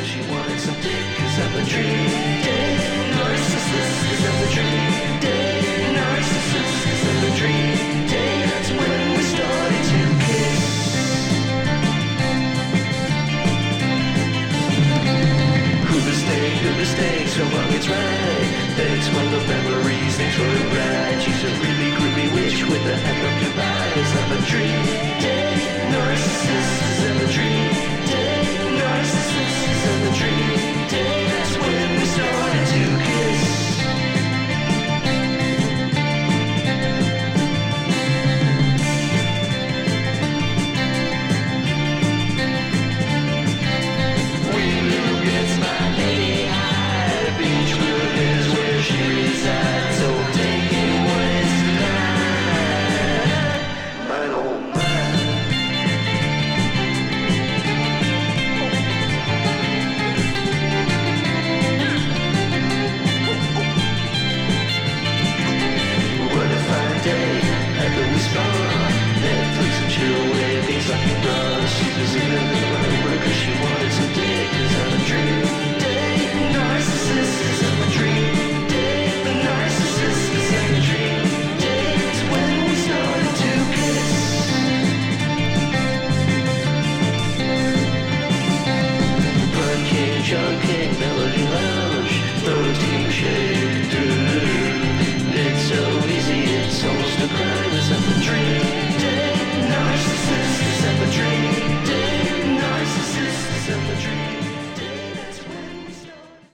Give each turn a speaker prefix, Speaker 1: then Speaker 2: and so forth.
Speaker 1: she wanted some dick, 'cause I'm a dream dead narcissist, 'cause I'm a dream dead narcissist, 'cause I'm a dream dead. That's when we started to kiss. Who mistakes, so long it's right. Thanks for the memories, thanks for the ride. She's a really groovy witch with a half of